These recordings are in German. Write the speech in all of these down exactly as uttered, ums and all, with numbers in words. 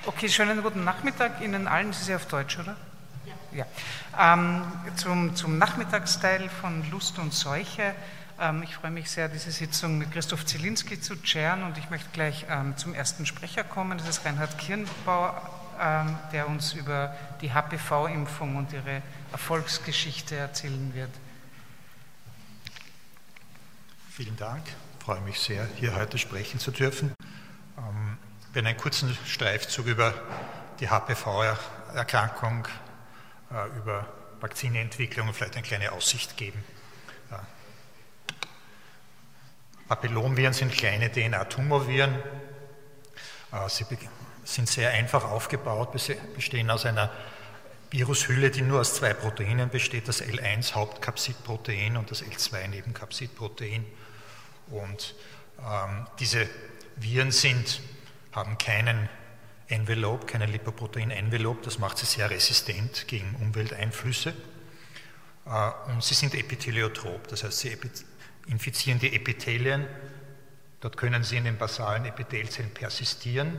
Okay, schönen guten Nachmittag Ihnen allen. Das ist ja auf Deutsch, oder? Ja. ja. Ähm, zum, zum Nachmittagsteil von Lust und Seuche. Ähm, ich freue mich sehr, diese Sitzung mit Christoph Zielinski zu chairen und ich möchte gleich ähm, zum ersten Sprecher kommen. Das ist Reinhard Kirnbauer, ähm, der uns über die H P V-Impfung und ihre Erfolgsgeschichte erzählen wird. Vielen Dank. Ich freue mich sehr, hier heute sprechen zu dürfen. Ähm, wir werden einen kurzen Streifzug über die H P V-Erkrankung, äh, über Vakzinentwicklung und vielleicht eine kleine Aussicht geben. Ja. Papillomviren sind kleine D N A-Tumorviren. Äh, sie sind sehr einfach aufgebaut, bestehen aus einer Virushülle, die nur aus zwei Proteinen besteht, das L eins Hauptkapsidprotein und das L zwei Nebenkapsidprotein. Und ähm, diese Viren sind, haben keinen Envelope, keinen Lipoprotein-Envelope, das macht sie sehr resistent gegen Umwelteinflüsse. Äh, und sie sind epitheliotrop, das heißt, sie infizieren die Epithelien, dort können sie in den basalen Epithelzellen persistieren.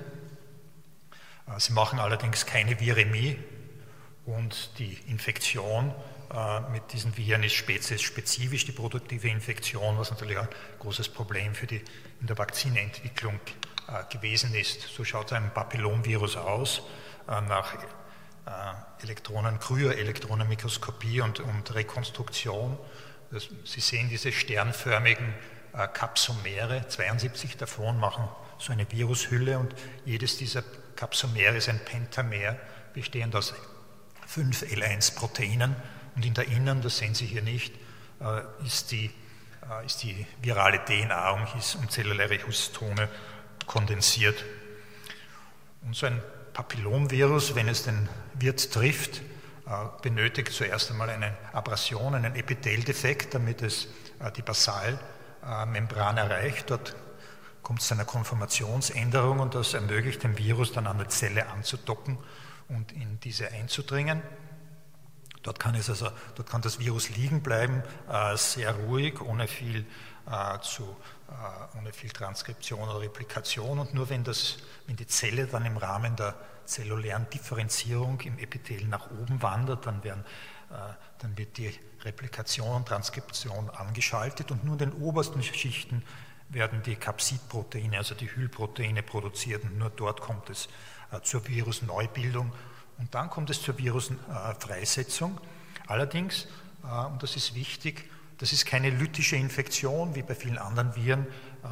Äh, sie machen allerdings keine Viremie und die Infektion mit diesen Viren ist spezies-spezifisch, die produktive Infektion, was natürlich ein großes Problem für die, in der Vakzinentwicklung äh, gewesen ist. So schaut ein Papillomvirus aus, äh, nach äh, Elektronen, Kryoelektronenmikroskopie und, und Rekonstruktion. Das, Sie sehen diese sternförmigen äh, Kapsomere, zweiundsiebzig davon machen so eine Virushülle und jedes dieser Kapsomere ist ein Pentamer, bestehend aus fünf L eins Proteinen. Und in der Innern, das sehen Sie hier nicht, ist die, ist die virale D N A um, um zelluläre Histone kondensiert. Und so ein Papillomvirus, wenn es den Wirt trifft, benötigt zuerst einmal eine Abrasion, einen Epitheldefekt, damit es die Basalmembran erreicht. Dort kommt es zu einer Konformationsänderung und das ermöglicht dem Virus dann an der Zelle anzudocken und in diese einzudringen. Dort kann, es also, dort kann das Virus liegen bleiben, äh, sehr ruhig, ohne viel, äh, zu, äh, ohne viel Transkription oder Replikation. Und nur wenn, das, wenn die Zelle dann im Rahmen der zellulären Differenzierung im Epithel nach oben wandert, dann, werden, äh, dann wird die Replikation und Transkription angeschaltet und nur in den obersten Schichten werden die Kapsidproteine, also die Hüllproteine produziert und nur dort kommt es äh, zur Virusneubildung. Und dann kommt es zur Virusfreisetzung. Allerdings, und das ist wichtig, das ist keine lytische Infektion wie bei vielen anderen Viren.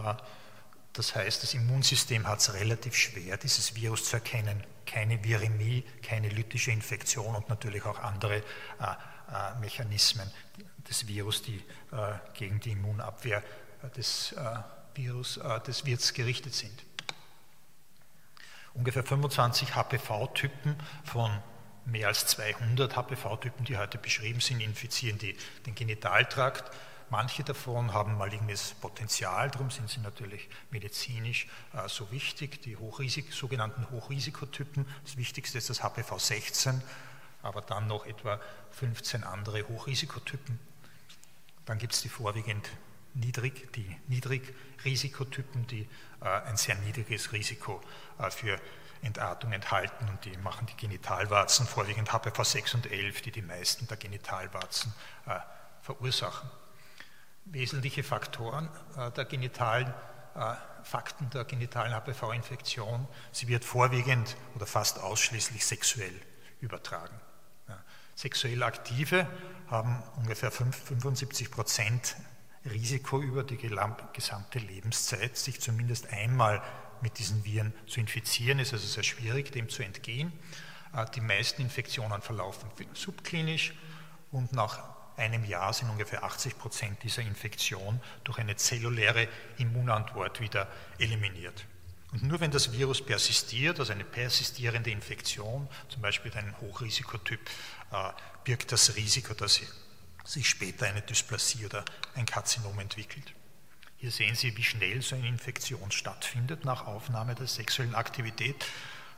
Das heißt, das Immunsystem hat es relativ schwer, dieses Virus zu erkennen. Keine Viremie, keine lytische Infektion und natürlich auch andere Mechanismen des Virus, die gegen die Immunabwehr des Virus, des Wirts gerichtet sind. Ungefähr fünfundzwanzig H P V-Typen von mehr als zweihundert H P V-Typen, die heute beschrieben sind, infizieren die, den Genitaltrakt. Manche davon haben malignes Potenzial, darum sind sie natürlich medizinisch äh, so wichtig. Die Hochrisik, sogenannten Hochrisikotypen, das Wichtigste ist das H P V sechzehn, aber dann noch etwa fünfzehn andere Hochrisikotypen. Dann gibt es die vorwiegend niedrig, die Niedrigrisikotypen, die äh, ein sehr niedriges Risiko äh, für Entartung enthalten und die machen die Genitalwarzen, vorwiegend H P V sechs und elf, die die meisten der Genitalwarzen äh, verursachen. Wesentliche Faktoren äh, der genitalen, äh, Fakten der genitalen H P V-Infektion, sie wird vorwiegend oder fast ausschließlich sexuell übertragen. Ja. Sexuell Aktive haben ungefähr fünfundsiebzig Prozent Risiko über die gesamte Lebenszeit, sich zumindest einmal mit diesen Viren zu infizieren, ist also sehr schwierig, dem zu entgehen. Die meisten Infektionen verlaufen subklinisch und nach einem Jahr sind ungefähr achtzig Prozent dieser Infektion durch eine zelluläre Immunantwort wieder eliminiert. Und nur wenn das Virus persistiert, also eine persistierende Infektion, zum Beispiel ein Hochrisikotyp, birgt das Risiko, dass sie sich später eine Dysplasie oder ein Karzinom entwickelt. Hier sehen Sie, wie schnell so eine Infektion stattfindet nach Aufnahme der sexuellen Aktivität.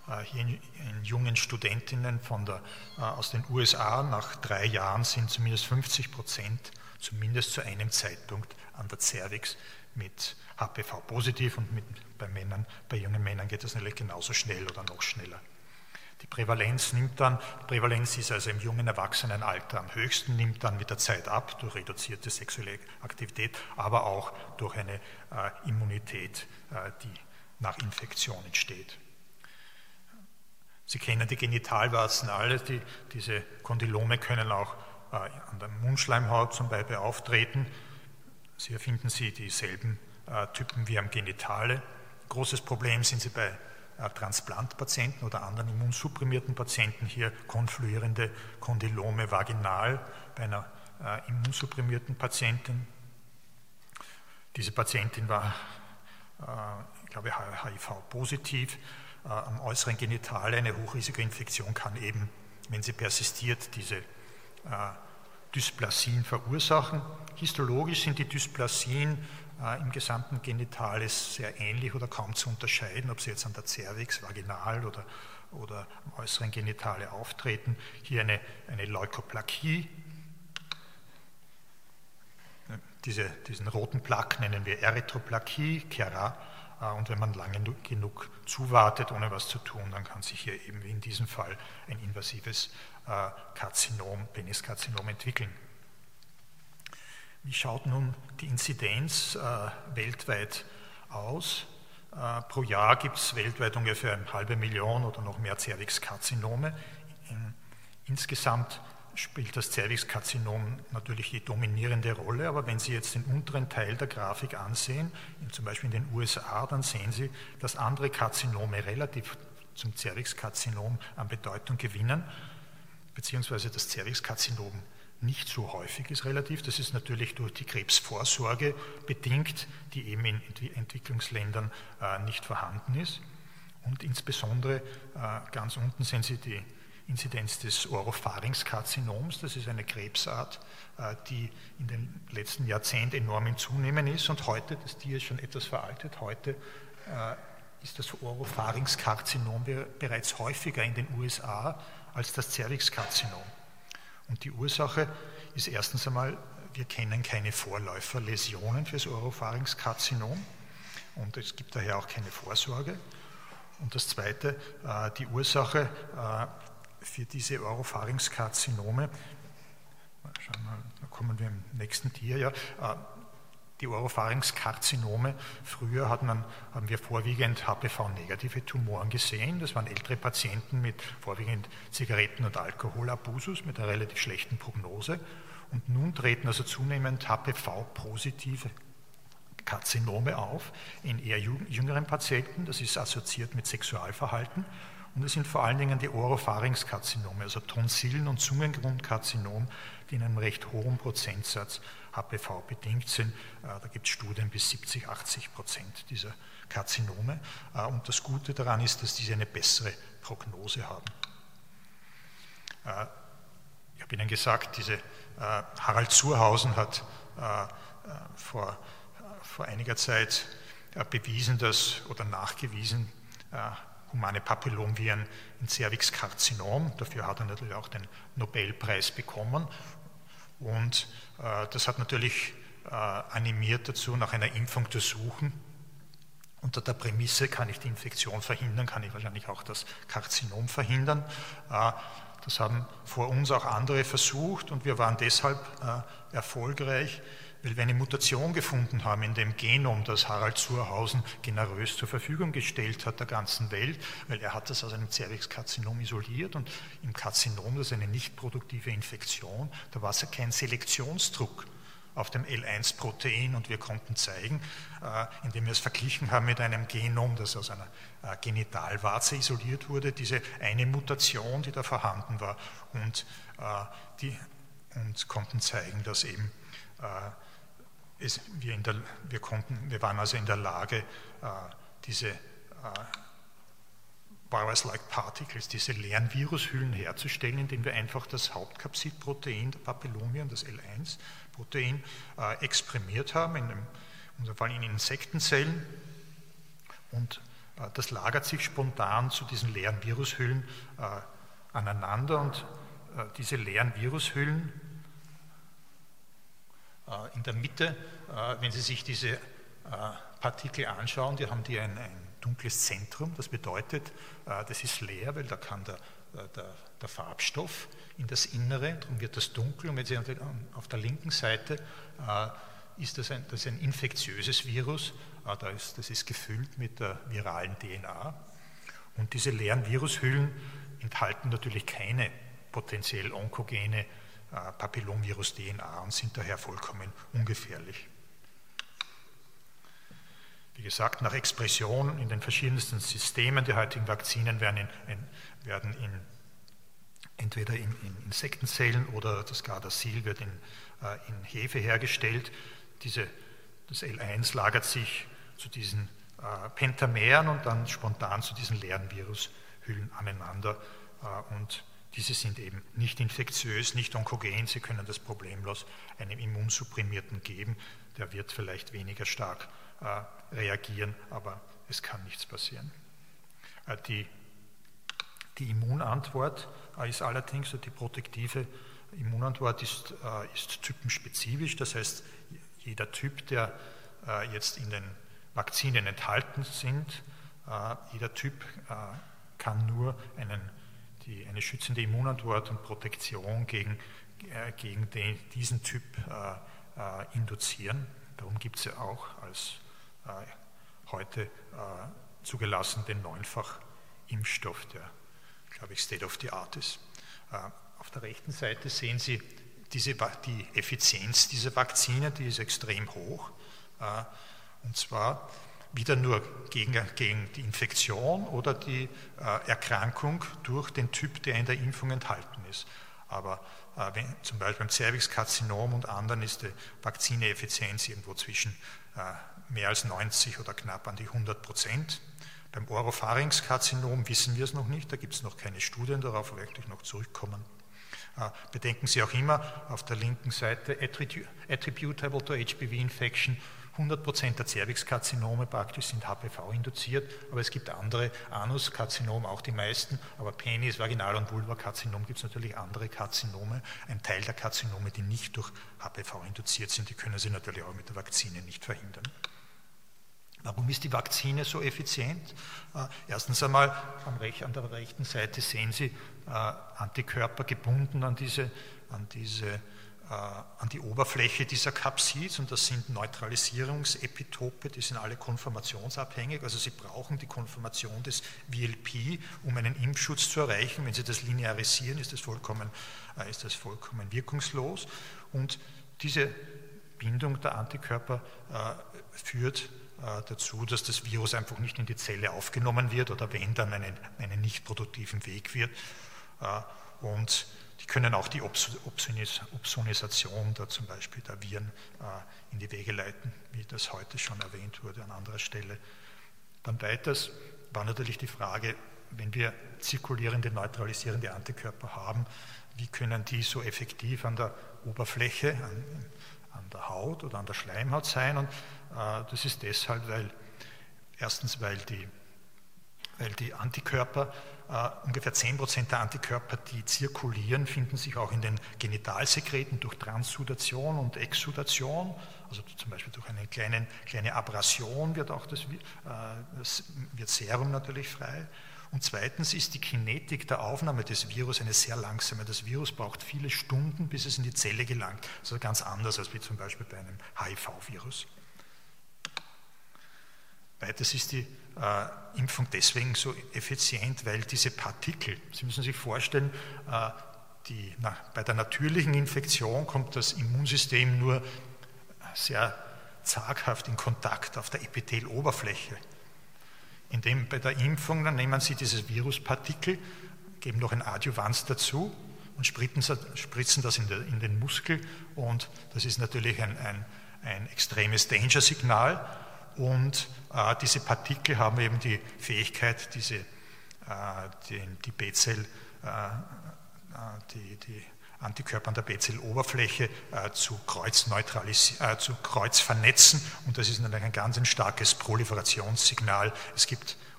hier in, in jungen Studentinnen von der, aus den U S A. Nach drei Jahren sind zumindest fünfzig Prozent, zumindest zu einem Zeitpunkt, an der Cervix mit H P V positiv, und mit, bei Männern, bei jungen Männern geht das natürlich genauso schnell oder noch schneller. Die Prävalenz nimmt dann, die Prävalenz ist also im jungen Erwachsenenalter am höchsten, nimmt dann mit der Zeit ab durch reduzierte sexuelle Aktivität, aber auch durch eine äh, Immunität, äh, die nach Infektion entsteht. Sie kennen die Genitalwarzen alle, die, diese Kondylome können auch äh, an der Mundschleimhaut zum Beispiel auftreten. Hier finden Sie dieselben äh, Typen wie am Genitale. Großes Problem sind sie bei äh, Transplantpatienten oder anderen immunsupprimierten Patienten, hier konfluierende Kondylome vaginal bei einer äh, immunsupprimierten Patientin. Diese Patientin war, äh, ich glaube, H I V-positiv. Äh, am äußeren Genitale eine Hochrisikoinfektion kann eben, wenn sie persistiert, diese äh, Dysplasien verursachen. Histologisch sind die Dysplasien äh, im gesamten Genitalis sehr ähnlich oder kaum zu unterscheiden, ob sie jetzt an der Cervix, vaginal oder, oder am äußeren Genitale auftreten. Hier eine, eine Leukoplakie. Diese, diesen roten Plaque nennen wir Erythroplakie, Kera. Äh, und wenn man lange genug zuwartet, ohne was zu tun, dann kann sich hier eben wie in diesem Fall ein invasives Karzinom, Peniskarzinom entwickeln. Wie schaut nun die Inzidenz äh, weltweit aus? Äh, pro Jahr gibt es weltweit ungefähr eine halbe Million oder noch mehr Cervixkarzinome. In, insgesamt spielt das Cervixkarzinom natürlich die dominierende Rolle, aber wenn Sie jetzt den unteren Teil der Grafik ansehen, zum Beispiel in den U S A, dann sehen Sie, dass andere Karzinome relativ zum Cervixkarzinom an Bedeutung gewinnen, beziehungsweise das Cervixkarzinom nicht so häufig ist relativ. Das ist natürlich durch die Krebsvorsorge bedingt, die eben in Entwicklungsländern äh, nicht vorhanden ist. Und insbesondere äh, ganz unten sehen Sie die Inzidenz des Oropharynx-Karzinoms. Das ist eine Krebsart, äh, die in den letzten Jahrzehnten enorm im Zunehmen ist. Und heute, das Tier ist schon etwas veraltet, heute äh, ist das Oropharynx-Karzinom bereits häufiger in den U S A als das Cervixkarzinom. Und die Ursache ist erstens einmal, wir kennen keine Vorläuferläsionen für das Oropharynx-Karzinom und es gibt daher auch keine Vorsorge. Und das Zweite, die Ursache für diese Oropharynx-Karzinome, schauen wir mal, da kommen wir im nächsten Tier, ja, die Oropharynx-Karzinome, früher hat man, haben wir vorwiegend H P V-negative Tumoren gesehen. Das waren ältere Patienten mit vorwiegend Zigaretten- und Alkoholabusus mit einer relativ schlechten Prognose. Und nun treten also zunehmend H P V-positive Karzinome auf in eher jüngeren Patienten. Das ist assoziiert mit Sexualverhalten. Und es sind vor allen Dingen die Oropharynx-Karzinome, also Tonsillen- und Zungengrundkarzinom, die in einem recht hohen Prozentsatz H P V bedingt sind. Da gibt es Studien bis siebzig, achtzig Prozent dieser Karzinome. Und das Gute daran ist, dass diese eine bessere Prognose haben. Ich habe Ihnen gesagt, diese Harald Zurhausen hat vor, vor einiger Zeit bewiesen, dass, oder nachgewiesen, humane Papillomviren in Cervixkarzinom. Dafür hat er natürlich auch den Nobelpreis bekommen. Und äh, das hat natürlich äh, animiert dazu, nach einer Impfung zu suchen. Unter der Prämisse, kann ich die Infektion verhindern, kann ich wahrscheinlich auch das Karzinom verhindern. Äh, das haben vor uns auch andere versucht und wir waren deshalb äh, erfolgreich, weil wir eine Mutation gefunden haben in dem Genom, das Harald Zurhausen generös zur Verfügung gestellt hat der ganzen Welt, weil er hat das aus einem Cervixkarzinom isoliert und im Karzinom, das ist eine nicht produktive Infektion, da war es ja kein Selektionsdruck auf dem L eins Protein und wir konnten zeigen, äh, indem wir es verglichen haben mit einem Genom, das aus einer äh, Genitalwarze isoliert wurde, diese eine Mutation, die da vorhanden war und, äh, die, und konnten zeigen, dass eben äh, Es, wir, in der, wir, konnten, wir waren also in der Lage, äh, diese äh, Virus-like Particles, diese leeren Virushüllen herzustellen, indem wir einfach das Hauptkapsidprotein der Papillomviren, das L eins Protein, äh, exprimiert haben, in, dem, in unserem Fall in Insektenzellen. Und Das lagert sich spontan zu diesen leeren Virushüllen äh, aneinander und äh, diese leeren Virushüllen äh, in der Mitte, äh, wenn Sie sich diese äh, Partikel anschauen, die haben die ein, ein dunkles Zentrum, das bedeutet, äh, das ist leer, weil da kann der, der, der Farbstoff in das Innere, darum wird das dunkel und wenn Sie auf der linken Seite äh, ist das ein, das ist ein infektiöses Virus, äh, da ist, das ist gefüllt mit der viralen D N A und diese leeren Virushüllen enthalten natürlich keine potenziell onkogene äh, Papillomvirus-D N A und sind daher vollkommen ungefährlich. Wie gesagt, nach Expression in den verschiedensten Systemen der heutigen Vakzinen werden, in, in, werden in, entweder in, in Insektenzellen oder das Gardasil wird in, äh, in Hefe hergestellt. Diese, das L eins lagert sich zu diesen äh, Pentameren und dann spontan zu diesen leeren Virushüllen aneinander. Äh, und diese sind eben nicht infektiös, nicht onkogen. Sie können das problemlos einem Immunsupprimierten geben. Der wird vielleicht weniger stark äh, reagieren, aber es kann nichts passieren. Äh, die, die Immunantwort äh, ist allerdings, so die protektive Immunantwort ist, äh, ist typenspezifisch. Das heißt, jeder Typ, der äh, jetzt in den Vakzinen enthalten sind, äh, jeder Typ äh, kann nur einen, die, eine schützende Immunantwort und Protektion gegen, äh, gegen den, diesen Typ äh, äh, induzieren. Darum gibt es ja auch als äh, heute äh, zugelassen den Neunfach-Impfstoff, der, glaube ich, State of the Art ist. Äh, auf der rechten Seite sehen Sie diese, die Effizienz dieser Vakzine, die ist extrem hoch. Äh, und zwar wieder nur gegen, gegen die Infektion oder die äh, Erkrankung durch den Typ, der in der Impfung enthalten ist. Aber äh, wenn, zum Beispiel beim Zervixkarzinom und anderen ist die Vakzineeffizienz irgendwo zwischen äh, mehr als neunzig oder knapp an die hundert Prozent. Beim Oropharynxkarzinom wissen wir es noch nicht, da gibt es noch keine Studien, darauf werde ich noch zurückkommen. Äh, bedenken Sie auch immer auf der linken Seite attributable to H P V-Infection, hundert Prozent der Zervixkarzinome praktisch sind H P V-induziert, aber es gibt andere, Anuskarzinom auch die meisten, aber Penis-, Vaginal- und Vulvakarzinom gibt es natürlich andere Karzinome. Ein Teil der Karzinome, die nicht durch H P V induziert sind, die können Sie natürlich auch mit der Vakzine nicht verhindern. Warum ist die Vakzine so effizient? Äh, erstens einmal am Rech, an der rechten Seite sehen Sie äh, Antikörper gebunden an diese, an diese äh, an die Oberfläche dieser Kapsids und das sind Neutralisierungsepitope, die sind alle konformationsabhängig, also Sie brauchen die Konformation des V L P, um einen Impfschutz zu erreichen. Wenn Sie das linearisieren, ist das vollkommen, äh, ist das vollkommen wirkungslos und diese Bindung der Antikörper äh, führt dazu, dass das Virus einfach nicht in die Zelle aufgenommen wird oder wenn, dann einen, einen nicht produktiven Weg wird. Und die können auch die Opsonisation der, zum Beispiel der Viren in die Wege leiten, wie das heute schon erwähnt wurde an anderer Stelle. Dann weiters war natürlich die Frage, wenn wir zirkulierende, neutralisierende Antikörper haben, wie können die so effektiv an der Oberfläche, an, an der Haut oder an der Schleimhaut sein und äh, das ist deshalb, weil erstens, weil die, weil die Antikörper, äh, ungefähr zehn Prozent der Antikörper, die zirkulieren, finden sich auch in den Genitalsekreten durch Transsudation und Exsudation, also zum Beispiel durch eine kleine, kleine Abrasion wird auch das, äh, das wird Serum natürlich frei. Und zweitens ist die Kinetik der Aufnahme des Virus eine sehr langsame. Das Virus braucht viele Stunden, bis es in die Zelle gelangt. Also ganz anders als wie zum Beispiel bei einem H I V-Virus. Weiters ist die äh, Impfung deswegen so effizient, weil diese Partikel, Sie müssen sich vorstellen, äh, die, na, bei der natürlichen Infektion kommt das Immunsystem nur sehr zaghaft in Kontakt auf der Epitheloberfläche. Indem bei der Impfung, dann nehmen Sie dieses Viruspartikel, geben noch ein Adjuvans dazu und spritzen das in, der, in den Muskel und das ist natürlich ein, ein, ein extremes Danger-Signal und äh, diese Partikel haben eben die Fähigkeit, diese, äh, die, die B-Zell, äh, die, die Antikörper an der B-Zelloberfläche äh, zu, äh, zu kreuzvernetzen und das ist natürlich ein ganz ein starkes Proliferationssignal. Es gibt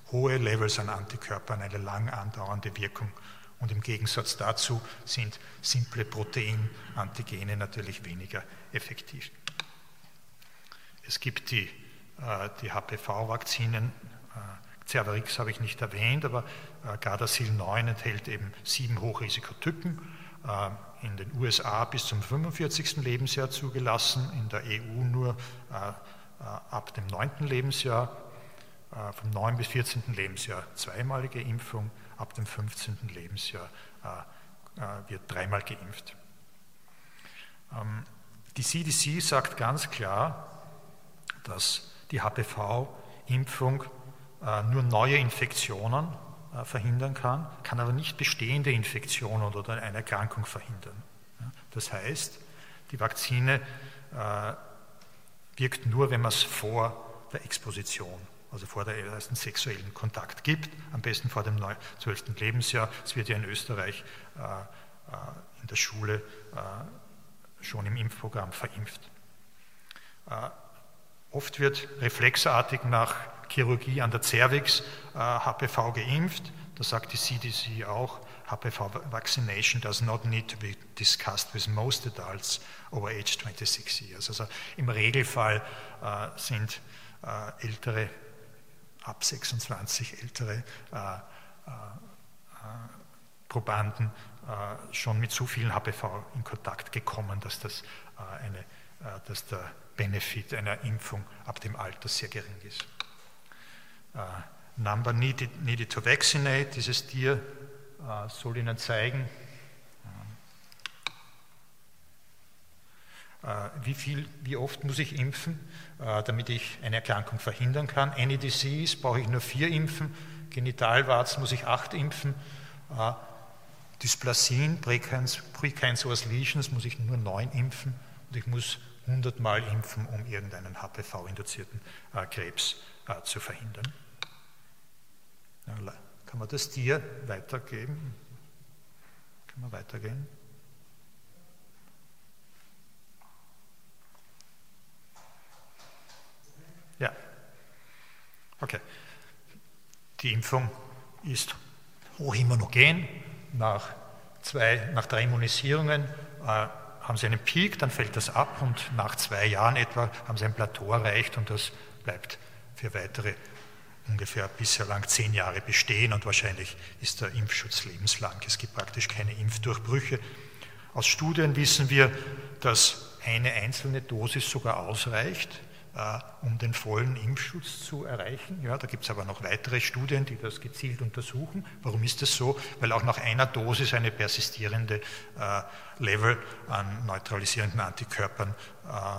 hohe Levels an Antikörpern eine lang andauernde Wirkung. Und im Gegensatz dazu sind simple Proteinantigene natürlich weniger effektiv. Es gibt die, äh, die H P V-Vakzinen, äh, Cervarix habe ich nicht erwähnt, aber äh, Gardasil neun enthält eben sieben Hochrisikotypen, äh, in den U S A bis zum fünfundvierzigsten Lebensjahr zugelassen, in der E U nur äh, äh, ab dem neunten Lebensjahr, äh, vom neunten bis vierzehnten Lebensjahr zweimalige Impfung, ab dem fünfzehnten Lebensjahr äh, äh, wird dreimal geimpft. Ähm, die C D C sagt ganz klar, dass die H P V-Impfung äh, nur neue Infektionen äh, verhindern kann, kann aber nicht bestehende Infektionen oder eine Erkrankung verhindern. Ja, das heißt, die Vakzine äh, wirkt nur, wenn man es vor der Exposition, also vor der ersten sexuellen Kontakt gibt, am besten vor dem zwölften Lebensjahr. Es wird ja in Österreich äh, äh, in der Schule äh, schon im Impfprogramm verimpft. Äh, oft wird reflexartig nach Chirurgie an der Cervix äh, H P V geimpft. Da sagt die C D C auch, H P V vaccination does not need to be discussed with most adults over age twenty-six years. Also im Regelfall äh, sind äh, ältere ab sechsundzwanzig ältere äh, äh, Probanden äh, schon mit so vielen H P V in Kontakt gekommen, dass, das, äh, eine, äh, dass der Benefit einer Impfung ab dem Alter sehr gering ist. Äh, number needed, needed to vaccinate, dieses Tier äh, soll Ihnen zeigen, Wie, viel, wie oft muss ich impfen, damit ich eine Erkrankung verhindern kann. Any disease brauche ich nur vier impfen, Genitalwarzen muss ich acht impfen, Dysplasien, Precancerous Lesions muss ich nur neun impfen und ich muss hundert Mal impfen, um irgendeinen H P V-induzierten Krebs zu verhindern. Kann man das Tier weitergeben? Kann man weitergehen? Ja, okay. Die Impfung ist hochimmunogen. Nach, zwei, nach drei Immunisierungen äh, haben Sie einen Peak, dann fällt das ab und nach zwei Jahren etwa haben Sie ein Plateau erreicht und das bleibt für weitere ungefähr bisher lang zehn Jahre bestehen und wahrscheinlich ist der Impfschutz lebenslang. Es gibt praktisch keine Impfdurchbrüche. Aus Studien wissen wir, dass eine einzelne Dosis sogar ausreicht, um den vollen Impfschutz zu erreichen. Ja, da gibt es aber noch weitere Studien, die das gezielt untersuchen. Warum ist das so? Weil auch nach einer Dosis eine persistierende äh, Level an neutralisierenden Antikörpern äh,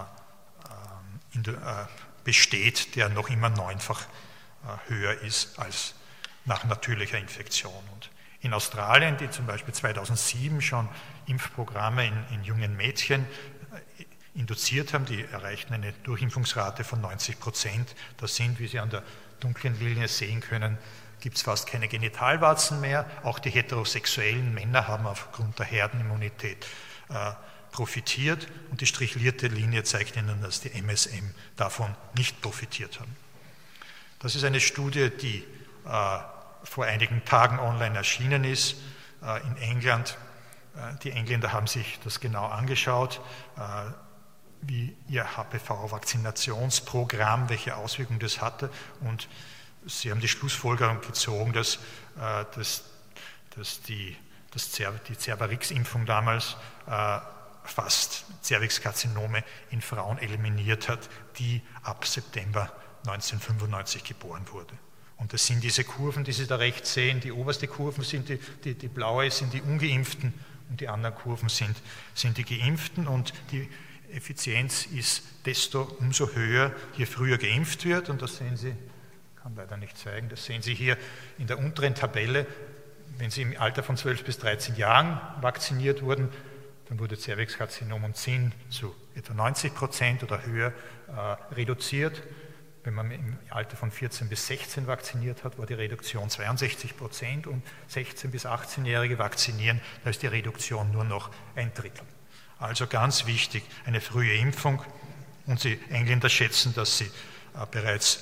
in de, äh, besteht, der noch immer neunfach äh, höher ist als nach natürlicher Infektion. Und in Australien, die zum Beispiel zweitausendsieben schon Impfprogramme in, in jungen Mädchen äh, induziert haben, die erreichten eine Durchimpfungsrate von neunzig Prozent. Das sind, wie Sie an der dunklen Linie sehen können, gibt es fast keine Genitalwarzen mehr. Auch die heterosexuellen Männer haben aufgrund der Herdenimmunität äh, profitiert und die strichlierte Linie zeigt Ihnen, dass die M S M davon nicht profitiert haben. Das ist eine Studie, die äh, vor einigen Tagen online erschienen ist äh, in England. Äh, die Engländer haben sich das genau angeschaut, äh, wie ihr H P V-Vakzinationsprogramm, welche Auswirkungen das hatte. Und sie haben die Schlussfolgerung gezogen, dass, äh, dass, dass die, dass die Cervarix-Impfung damals äh, fast Cervixkarzinome in Frauen eliminiert hat, die ab September neunzehnhundertfünfundneunzig geboren wurden. Und das sind diese Kurven, die Sie da rechts sehen. Die oberste Kurven sind die, die, die blaue sind die Ungeimpften und die anderen Kurven sind, sind die Geimpften. Und die Effizienz ist desto umso höher, je früher geimpft wird. Und das sehen Sie, kann leider nicht zeigen, das sehen Sie hier in der unteren Tabelle. Wenn Sie im Alter von zwölf bis dreizehn Jahren vakziniert wurden, dann wurde Cervixkarzinom um zehn zu etwa neunzig Prozent oder höher äh, reduziert. Wenn man im Alter von vierzehn bis sechzehn vakziniert hat, war die Reduktion zweiundsechzig Prozent und sechzehn- bis achtzehnjährige vakzinieren, da ist die Reduktion nur noch ein Drittel. Also ganz wichtig, eine frühe Impfung. Und die Engländer schätzen, dass sie äh, bereits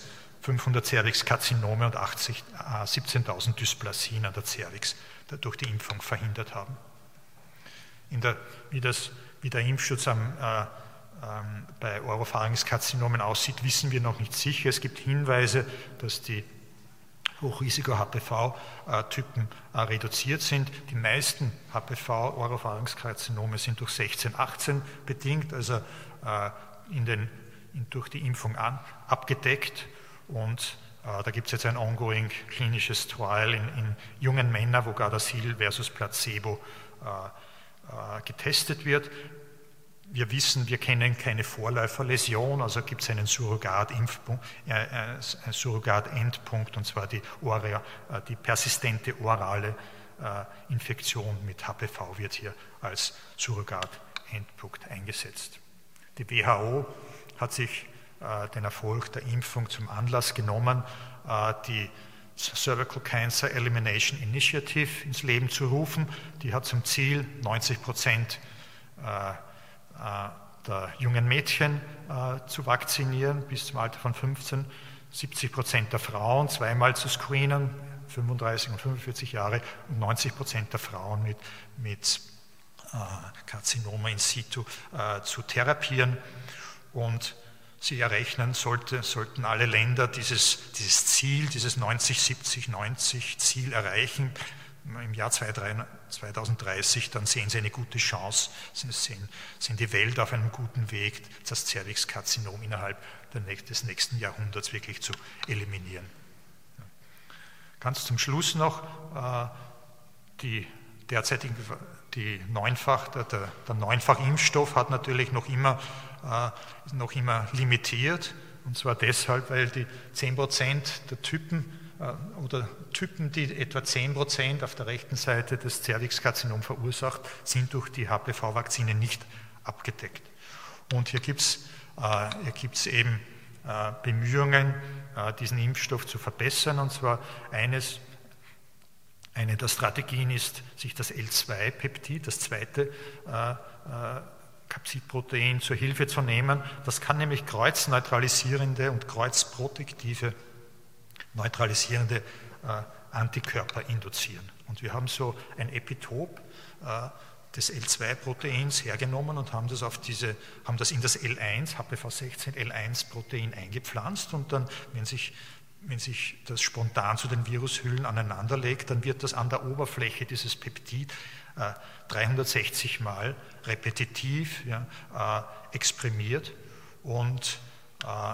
fünfhundert Cervixkarzinome und achtzig, äh, siebzehntausend Dysplasien an der Cervix durch die Impfung verhindert haben. In der, wie, das, wie der Impfschutz am, äh, ähm, bei Oropharynxkarzinomen aussieht, wissen wir noch nicht sicher. Es gibt Hinweise, dass die Hochrisiko-H P V-Typen äh, reduziert sind. Die meisten H P V-Oropharynxkarzinome sind durch sechzehn achtzehn bedingt, also äh, in den, in, durch die Impfung an, abgedeckt. Und äh, da gibt es jetzt ein ongoing klinisches Trial in, in jungen Männern, wo Gardasil versus Placebo äh, äh, getestet wird. Wir wissen, wir kennen keine Vorläuferläsion, also gibt es einen Surrogat-Impfpunkt, äh, äh, Surrogat-Endpunkt, und zwar die, Ora, äh, die persistente orale äh, Infektion mit H P V wird hier als Surrogat-Endpunkt eingesetzt. Die W H O hat sich äh, den Erfolg der Impfung zum Anlass genommen, äh, die Cervical Cancer Elimination Initiative ins Leben zu rufen. Die hat zum Ziel, neunzig Prozent äh, der jungen Mädchen äh, zu vaccinieren bis zum Alter von fünfzehn, siebzig Prozent der Frauen zweimal zu screenen, fünfunddreißig und fünfundvierzig Jahre, und neunzig Prozent der Frauen mit, mit äh, Karzinoma in situ äh, zu therapieren. Und sie errechnen, sollte, sollten alle Länder dieses, dieses Ziel, dieses neunzig siebzig neunzig Ziel erreichen, im Jahr zweitausenddreißig, dann sehen Sie eine gute Chance, Sie sehen, sind die Welt auf einem guten Weg, das Cervixkarzinom innerhalb des nächsten Jahrhunderts wirklich zu eliminieren. Ganz zum Schluss noch, die derzeitigen, die Neunfach, der, der Neunfach-Impfstoff hat natürlich noch immer, noch immer limitiert, und zwar deshalb, weil die zehn Prozent der Typen oder Typen, die etwa zehn Prozent auf der rechten Seite des Cervixkarzinom verursacht, sind durch die H P V-Vakzine nicht abgedeckt. Und hier gibt es äh, hier gibt's eben äh, Bemühungen, äh, diesen Impfstoff zu verbessern. Und zwar eines, eine der Strategien ist, sich das L zwei Peptid, das zweite äh, äh, Capsid-Protein, zur Hilfe zu nehmen. Das kann nämlich kreuzneutralisierende und kreuzprotektive neutralisierende äh, Antikörper induzieren. Und wir haben so ein Epitop äh, des L zwei Proteins hergenommen und haben das, auf diese, haben das in das L eins, H P V sechzehn L eins Protein eingepflanzt, und dann, wenn sich, wenn sich das spontan zu den Virushüllen aneinanderlegt, dann wird das an der Oberfläche dieses Peptid äh, dreihundertsechzig Mal repetitiv ja, äh, exprimiert, und äh,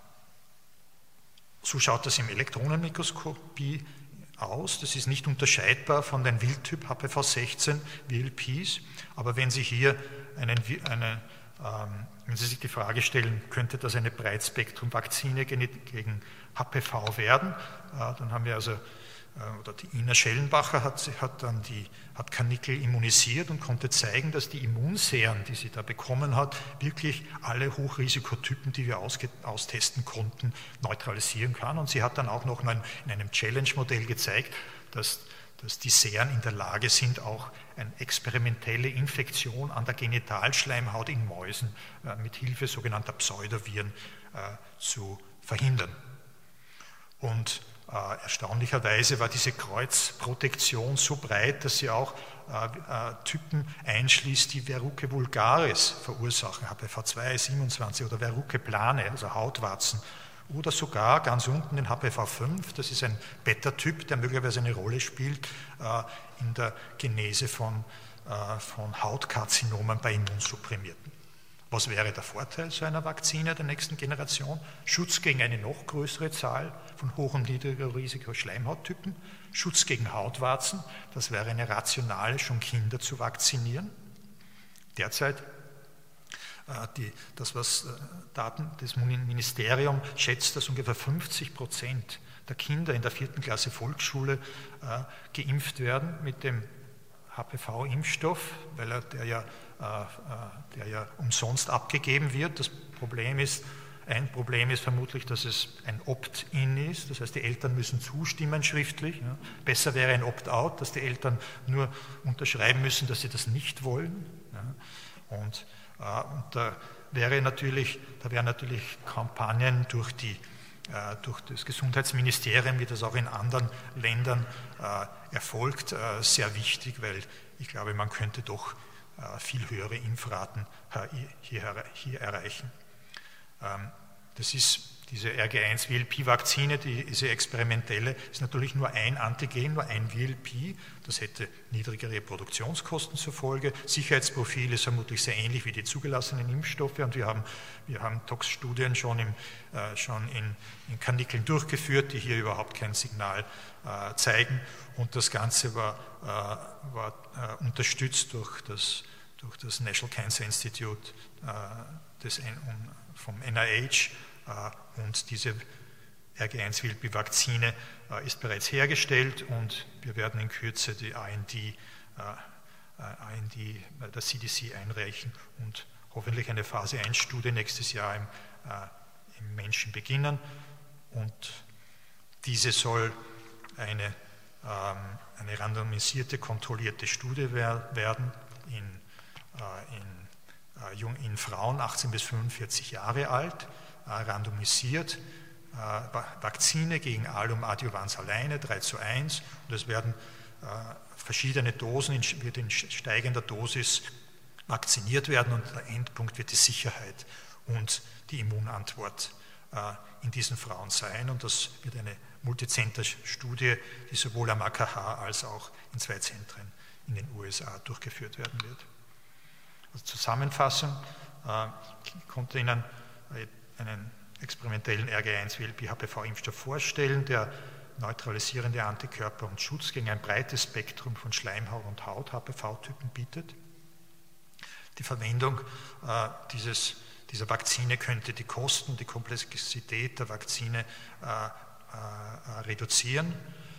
so schaut das im Elektronenmikroskopie aus. Das ist nicht unterscheidbar von den Wildtyp H P V sechzehn V L Ps, aber wenn Sie hier einen, eine, ähm, wenn Sie sich die Frage stellen, könnte das eine Breitspektrum-Vakzine gegen H P V werden, äh, dann haben wir also, äh, oder die Ina Schellenbacher hat, hat dann die, hat Karnickel immunisiert und konnte zeigen, dass die Immunserien, die sie da bekommen hat, wirklich alle Hochrisikotypen, die wir ausge, austesten konnten, neutralisieren kann. Und sie hat dann auch noch in einem Challenge-Modell gezeigt, dass, dass die Serien in der Lage sind, auch eine experimentelle Infektion an der Genitalschleimhaut in Mäusen äh, mit Hilfe sogenannter Pseudoviren äh, zu verhindern. Und Äh, erstaunlicherweise war diese Kreuzprotektion so breit, dass sie auch äh, äh, Typen einschließt, die Verruche vulgaris verursachen, H P V zwei siebenundzwanzig oder Verruche plane, also Hautwarzen, oder sogar ganz unten den H P V fünf, das ist ein Beta-Typ, der möglicherweise eine Rolle spielt äh, in der Genese von, äh, von Hautkarzinomen bei Immunsupprimierten. Was wäre der Vorteil so einer Vakzine der nächsten Generation? Schutz gegen eine noch größere Zahl von hoch- und niedriger Risiko Schleimhauttypen, Schutz gegen Hautwarzen, das wäre eine rationale, schon Kinder zu vakzinieren. Derzeit, äh, die, das was äh, Daten des Ministeriums schätzt, dass ungefähr fünfzig Prozent der Kinder in der vierten Klasse Volksschule äh, geimpft werden mit dem H P V-Impfstoff, weil er der ja der ja umsonst abgegeben wird. Das Problem ist, ein Problem ist vermutlich, dass es ein Opt-in ist, das heißt, die Eltern müssen zustimmen schriftlich. Ja. Besser wäre ein Opt-out, dass die Eltern nur unterschreiben müssen, dass sie das nicht wollen. Ja. Und, äh, und da wäre natürlich, da wären natürlich Kampagnen durch die durch das Gesundheitsministerium, wie das auch in anderen Ländern erfolgt, sehr wichtig, weil ich glaube, man könnte doch viel höhere Impfraten hier, hier erreichen. Das ist diese R G eins V L P-Vakzine, diese experimentelle, ist natürlich nur ein Antigen, nur ein V L P. Das hätte niedrigere Produktionskosten zur Folge. Sicherheitsprofil ist vermutlich sehr ähnlich wie die zugelassenen Impfstoffe. Und wir haben, wir haben Tox-Studien schon, im, äh, schon in, in Kanickeln durchgeführt, die hier überhaupt kein Signal äh, zeigen. Und das Ganze war, äh, war äh, unterstützt durch das, durch das National Cancer Institute äh, des, vom N I H. Und diese R G eins V L P-Vakzine ist bereits hergestellt und wir werden in Kürze die I N D, I N D bei der C D C einreichen und hoffentlich eine Phase eins Studie nächstes Jahr im, im Menschen beginnen. Und diese soll eine, eine randomisierte, kontrollierte Studie werden in, in, in Frauen achtzehn bis fünfundvierzig Jahre alt, randomisiert, äh, Vakzine gegen Alum Adjuvans alleine, drei zu eins. Und es werden äh, verschiedene Dosen, in, wird in steigender Dosis vakziniert werden und der Endpunkt wird die Sicherheit und die Immunantwort äh, in diesen Frauen sein. Und das wird eine Multicenter-Studie, die sowohl am A K H als auch in zwei Zentren in den U S A durchgeführt werden wird. Also Zusammenfassung, äh, ich konnte Ihnen einen experimentellen R G eins V L P H P V-Impfstoff vorstellen, der neutralisierende Antikörper und Schutz gegen ein breites Spektrum von Schleimhaut- und Haut-H P V-Typen bietet. Die Verwendung äh, dieses, dieser Vakzine könnte die Kosten, die Komplexität der Vakzine äh, äh, reduzieren.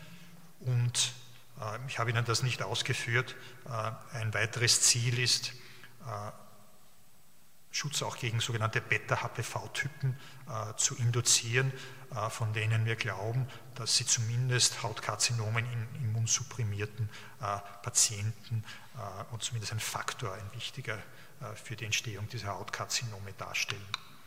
Und äh, ich habe Ihnen das nicht ausgeführt. Äh, ein weiteres Ziel ist, äh, Schutz auch gegen sogenannte Beta-H P V-Typen äh, zu induzieren, äh, von denen wir glauben, dass sie zumindest Hautkarzinomen in immunsupprimierten äh, Patienten äh, und zumindest ein Faktor, ein wichtiger äh, für die Entstehung dieser Hautkarzinome darstellen.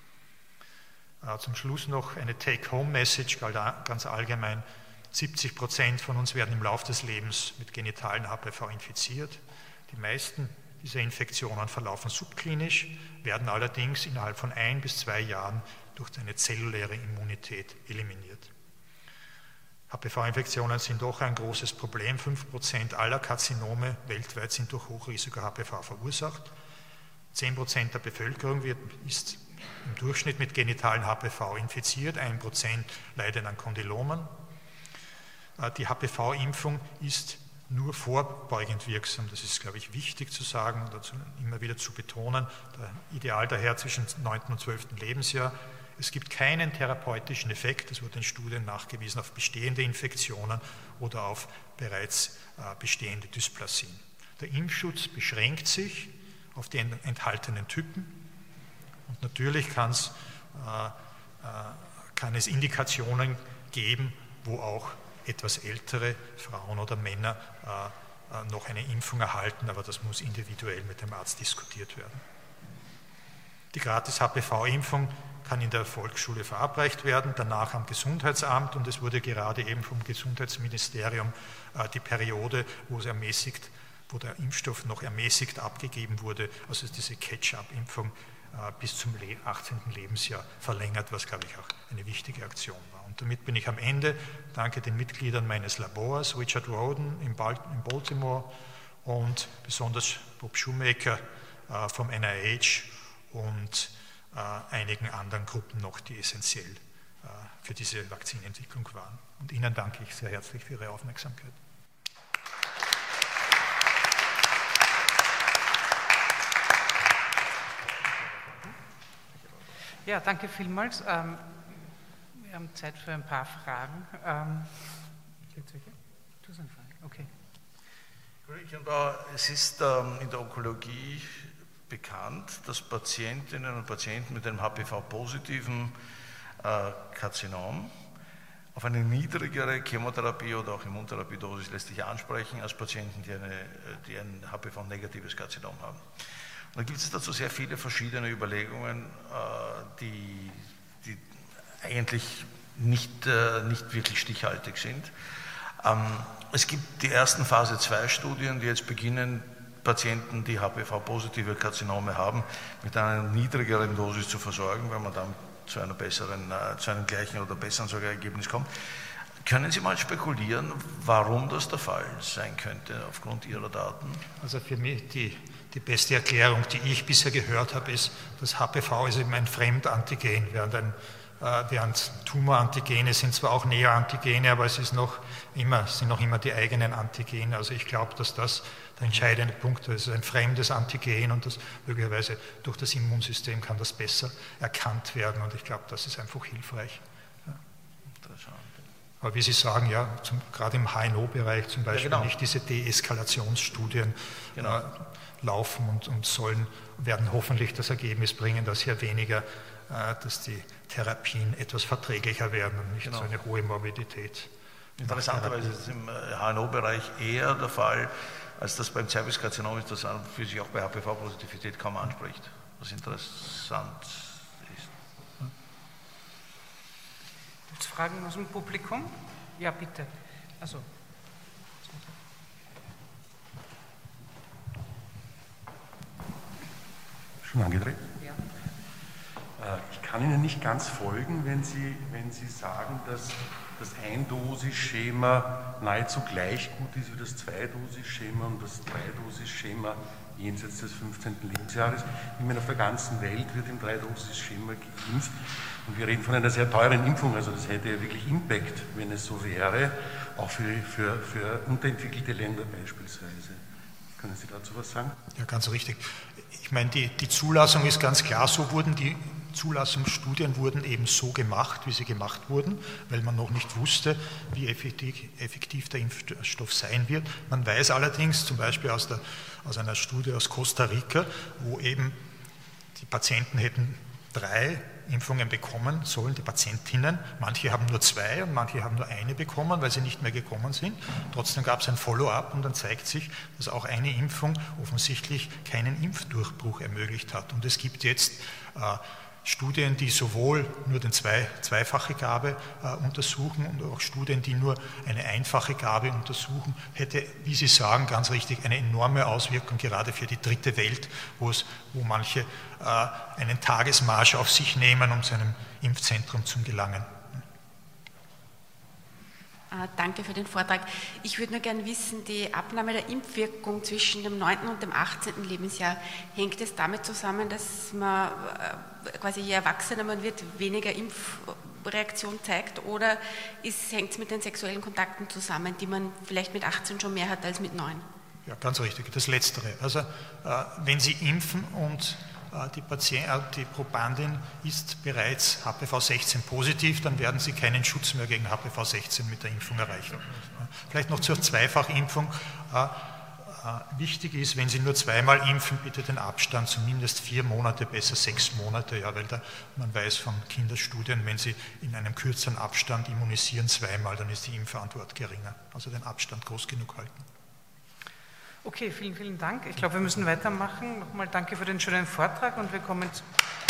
Äh, zum Schluss noch eine Take-Home-Message, ganz allgemein. siebzig Prozent von uns werden im Laufe des Lebens mit genitalen H P V infiziert. Die meisten Diese Infektionen verlaufen subklinisch, werden allerdings innerhalb von ein bis zwei Jahren durch eine zelluläre Immunität eliminiert. H P V-Infektionen sind doch ein großes Problem. fünf Prozent aller Karzinome weltweit sind durch Hochrisiko-H P V verursacht. zehn Prozent der Bevölkerung wird, ist im Durchschnitt mit genitalen H P V infiziert, ein Prozent leiden an Kondylomen. Die H P V-Impfung ist nur vorbeugend wirksam. Das ist, glaube ich, wichtig zu sagen und dazu immer wieder zu betonen. Der Ideal daher zwischen neunten und zwölften Lebensjahr. Es gibt keinen therapeutischen Effekt, das wurde in Studien nachgewiesen, auf bestehende Infektionen oder auf bereits bestehende Dysplasien. Der Impfschutz beschränkt sich auf die enthaltenen Typen und natürlich kann es, äh, kann es Indikationen geben, wo auch etwas ältere Frauen oder Männer äh, noch eine Impfung erhalten, aber das muss individuell mit dem Arzt diskutiert werden. Die Gratis-H P V-Impfung kann in der Volksschule verabreicht werden, danach am Gesundheitsamt und es wurde gerade eben vom Gesundheitsministerium äh, die Periode, wo es ermäßigt, wo der Impfstoff noch ermäßigt abgegeben wurde, also diese Catch-up-Impfung äh, bis zum achtzehnten Lebensjahr verlängert, was, glaube ich, auch eine wichtige Aktion war. Und damit bin ich am Ende. Danke den Mitgliedern meines Labors, Richard Roden in Baltimore und besonders Bob Shoemaker äh, vom N I H und äh, einigen anderen Gruppen noch, die essentiell äh, für diese Vakzinentwicklung waren. Und Ihnen danke ich sehr herzlich für Ihre Aufmerksamkeit. Ja, danke vielmals. Ähm, wir haben Zeit für ein paar Fragen. Ähm, du hast eine Frage, okay. Es ist ähm, in der Onkologie bekannt, dass Patientinnen und Patienten mit einem H P V-positiven äh, Karzinom auf eine niedrigere Chemotherapie oder auch Immuntherapiedosis lässt sich ansprechen als Patienten, die, eine, die ein H P V-negatives Karzinom haben. Und da gibt es dazu sehr viele verschiedene Überlegungen, die, die eigentlich nicht, äh, nicht wirklich stichhaltig sind. Ähm, es gibt die ersten Phase zwei Studien, die jetzt beginnen, Patienten, die H P V-positive Karzinome haben, mit einer niedrigeren Dosis zu versorgen, weil man dann zu einer besseren, äh, zu einem gleichen oder besseren sogar Ergebnis kommt. Können Sie mal spekulieren, warum das der Fall sein könnte aufgrund Ihrer Daten? Also für mich die, die beste Erklärung, die ich bisher gehört habe, ist, dass H P V ist eben ein Fremdantigen, während, ein, äh, während Tumorantigene sind zwar auch Neoantigene, aber es ist noch immer, sind noch immer die eigenen Antigene. Also ich glaube, dass das der entscheidende Punkt ist. Es ist ein fremdes Antigen und das möglicherweise durch das Immunsystem kann das besser erkannt werden und ich glaube, das ist einfach hilfreich. Ja. Interessant. Aber wie Sie sagen, ja, zum, gerade im H N O-Bereich zum Beispiel ja, genau. nicht diese Deeskalationsstudien genau. äh, laufen und, und sollen, werden hoffentlich das Ergebnis bringen, dass hier weniger, äh, dass die Therapien etwas verträglicher werden und nicht genau. so eine hohe Morbidität. Interessanterweise ist es im H N O-Bereich eher der Fall, als das beim Zervixkarzinom ist, das für sich auch bei H P V-Positivität kaum anspricht, was interessant ist. Gibt es Fragen aus dem Publikum? Ja, bitte. Also. Schon angedreht? Ja. Ich kann Ihnen nicht ganz folgen, wenn Sie, wenn Sie sagen, dass das Eindosis-Schema nahezu gleich gut ist wie das Zweidosis-Schema und das Dreidosis-Schema jenseits des fünfzehnten Lebensjahres. Ich meine, auf der ganzen Welt wird im Dreidosis-Schema geimpft und wir reden von einer sehr teuren Impfung, also das hätte ja wirklich Impact, wenn es so wäre, auch für, für, für unterentwickelte Länder beispielsweise. Können Sie dazu was sagen? Ja, ganz richtig. Ich meine, die, die Zulassung ist ganz klar, so wurden die Zulassungsstudien wurden eben so gemacht, wie sie gemacht wurden, weil man noch nicht wusste, wie effektiv, effektiv der Impfstoff sein wird. Man weiß allerdings zum Beispiel aus, der, aus einer Studie aus Costa Rica, wo eben die Patienten hätten drei Impfungen bekommen sollen, die Patientinnen. Manche haben nur zwei und manche haben nur eine bekommen, weil sie nicht mehr gekommen sind. Trotzdem gab es ein Follow-up und dann zeigt sich, dass auch eine Impfung offensichtlich keinen Impfdurchbruch ermöglicht hat. Und es gibt jetzt äh, Studien, die sowohl nur den zwei, zweifache Gabe äh, untersuchen und auch Studien, die nur eine einfache Gabe untersuchen, hätte, wie Sie sagen, ganz richtig, eine enorme Auswirkung gerade für die dritte Welt, wo, es, wo manche äh, einen Tagesmarsch auf sich nehmen, um zu einem Impfzentrum zu gelangen. Danke für den Vortrag. Ich würde nur gerne wissen, die Abnahme der Impfwirkung zwischen dem neunten und dem achtzehnten Lebensjahr, hängt es damit zusammen, dass man quasi je erwachsener man wird, weniger Impfreaktion zeigt, oder hängt es mit den sexuellen Kontakten zusammen, die man vielleicht mit achtzehn schon mehr hat als mit neun? Ja, ganz richtig, das Letztere. Also äh, wenn Sie impfen und Die, Patient, die Probandin ist bereits H P V sechzehn positiv, dann werden Sie keinen Schutz mehr gegen H P V sechzehn mit der Impfung erreichen. Vielleicht noch zur Zweifachimpfung. Wichtig ist, wenn Sie nur zweimal impfen, bitte den Abstand zumindest vier Monate, besser sechs Monate, ja, weil da, man weiß von Kinderstudien, wenn Sie in einem kürzeren Abstand immunisieren zweimal, dann ist die Impfantwort geringer. Also den Abstand groß genug halten. Okay, vielen, vielen Dank. Ich glaube, wir müssen weitermachen. Nochmal danke für den schönen Vortrag und wir kommen zu